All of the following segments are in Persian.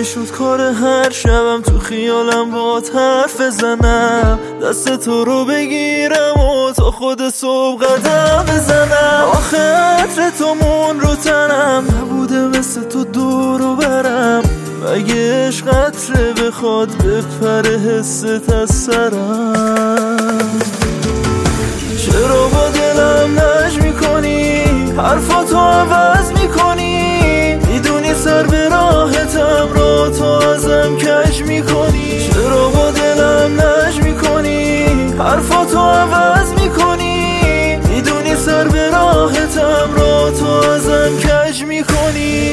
میشد کار هر شبم تو خیالم باهات حرف بزنم، دست تو رو بگیرم و تا خود صبح قدم بزنم. آخه عطر تو مون رو تنم، نبوده مثل تو دورو برم. مگه عشق قطره بخواد بپره حست از سرم؟ چرا با دلم نج میکنی، حرفاتو عوض میکنی، میدونی سر به راحتم رو تو ازم کج میکنی. چرا با دلم نج میکنی، حرفاتو عوض میکنی، میدونی سر به راحتم رو تو ازم کج میکنی.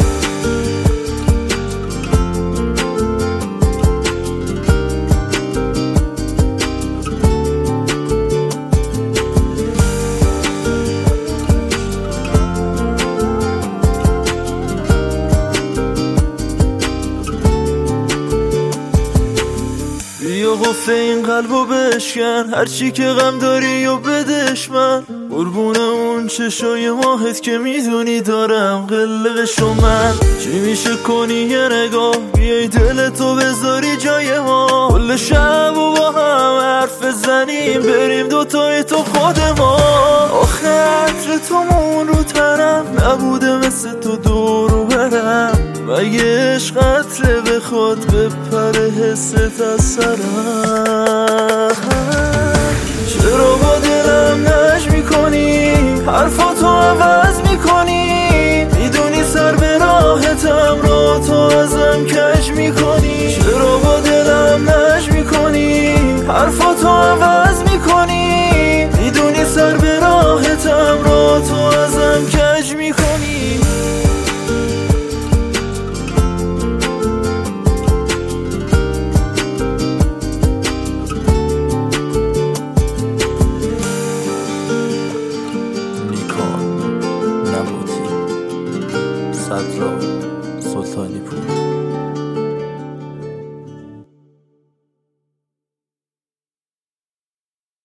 بیا قفل این قلبو بشکن، هرچی که غم داری و بدش من. قربون اون چشای ماهت که میدونی دارم قلقشو من. چی میشه کنی یه نگاه، بیای دلتو بذاری جای ما، کل شب و با هم حرف بزنیم، بریم دوتای تو خود ما. آخه عطر تو مون رو تنم، نبوده مثل تو دورو برم. مگه عشق قطره بخواد بپره حست از سرم؟ چرا با دلم نج میکنی، حرفاتو عوض میکنی، میدونی سر به راحتم رو تو ازم کج میکنی. چرا با دلم نج میکنی، حرفاتو عوض میکنی، میدونی سر به راحتم رو تو ازم کج میکنی. صدرا سلطانی پور.